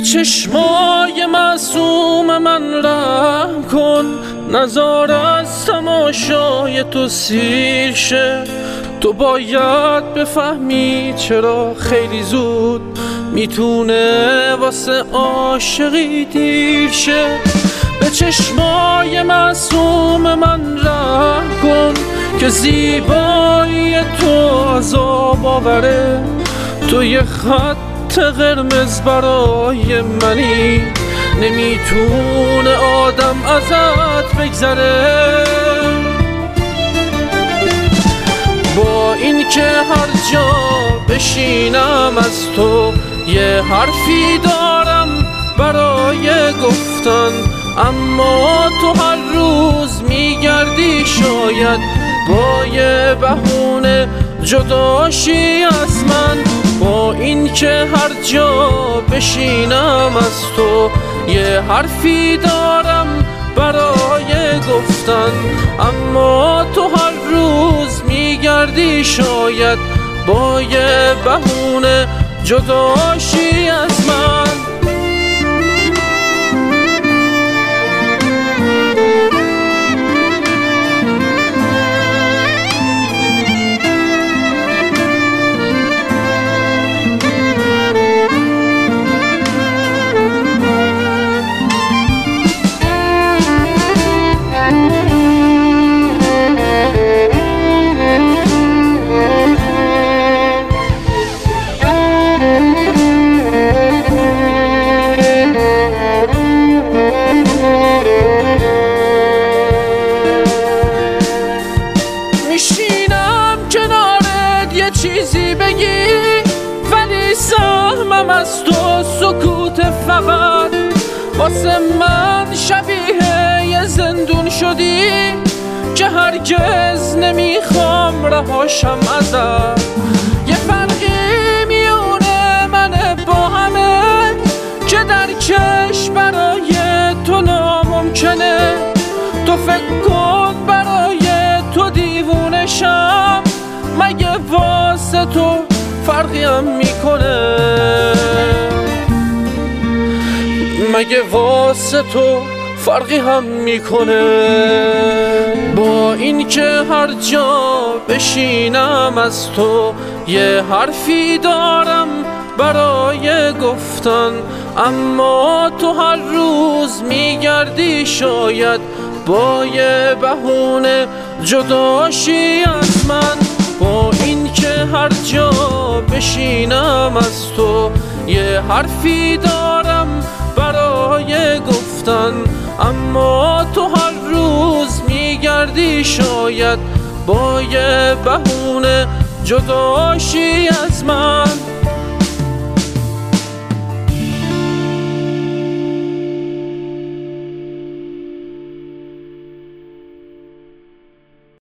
چشمای معصوم من رحم کن، نزار از تماشای تو سیر شه. تو باید بفهمی چرا خیلی زود میتونه واسه عاشقی دیر شه. به چشمای معصوم من رحم کن که زیبایی تو عذاب آوره. تو یه خط قرمز برای منی، نمیتونه آدم ازت بگذره. با این که هر جا بشینم از تو یه حرفی دارم برای گفتن، اما تو هر روز میگردی شاید با یه بهونه جداشی از من. با این که هر جا بشینم از تو یه حرفی دارم برای گفتن، اما تو هر روز میگردی شاید با یه بهونه جداشی از من. میشینم کنارت یه چیزی بگی، ولی سهمم از تو سکوت فقط. واسه من شبیه یه زندون شدی که هرگز نمیخوام رهاشم ازت. یه فرقی میونه من با همه که درکش برای تو ناممکنه. تو فکر کن برای تو دیوونشم، مگه واسه تو فرقی هم میکنه؟ مگه واسه تو فرقی هم میکنه؟ با این که هر جا بشینم از تو یه حرفی دارم برای گفتن، اما تو هر روز میگردی شاید با یه بهونه جداشی از من. با این که هر جا بشینم از تو یه حرفی دارم برای گفتن، اما تو هر روز میگردی شاید با یه بهونه جداشی از من.